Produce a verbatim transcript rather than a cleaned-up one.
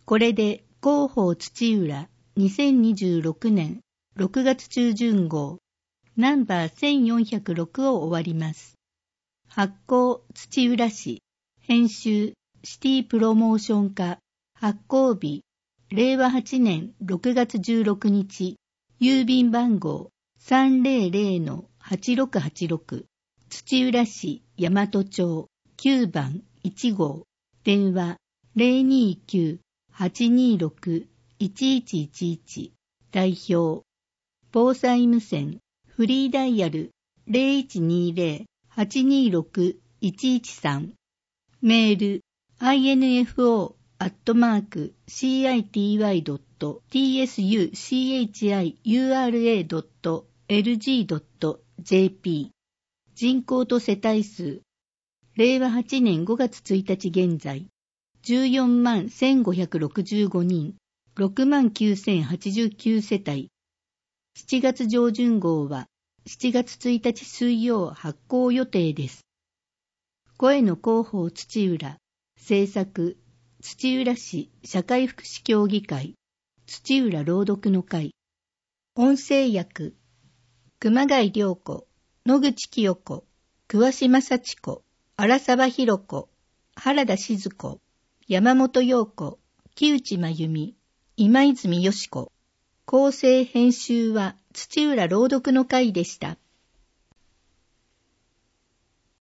これで広報土浦にせんにじゅうろくねんろくがつ中旬号ナンバーせんよんひゃくろくを終わります。発行土浦市、編集シティプロモーション課、発行日れいわはちねんろくがつじゅうろくにち、郵便番号 さんぜろぜろのはちろくはちろく、土浦市大和町きゅうばんいちごう、電話 ゼロにーきゅう はちにーろく いちいちいちいち、代表防災無線フリーダイヤル ゼロいちにーぜろ はちにーろく いちいちさん、メール アイエヌエフオー アットマーク シーアイティーワイ ドット ティーエスユーシーエイチアイユーアールエー ドット エルジー ドット ジェーピー、人口と世帯数れいわはちねんごがつついたち現在じゅうよんまんせんごひゃくろくじゅうごにん、ろくまんきゅうせんはちじゅうきゅう世帯。しちがつ上旬号はしちがつついたち水曜発行予定です。声の広報土浦、制作土浦市社会福祉協議会、土浦朗読の会。音声役熊谷良子、野口清子、桑島幸子、荒沢博子、原田静子、山本陽子、木内真由美、今泉よし子。構成編集は土浦朗読の会でした。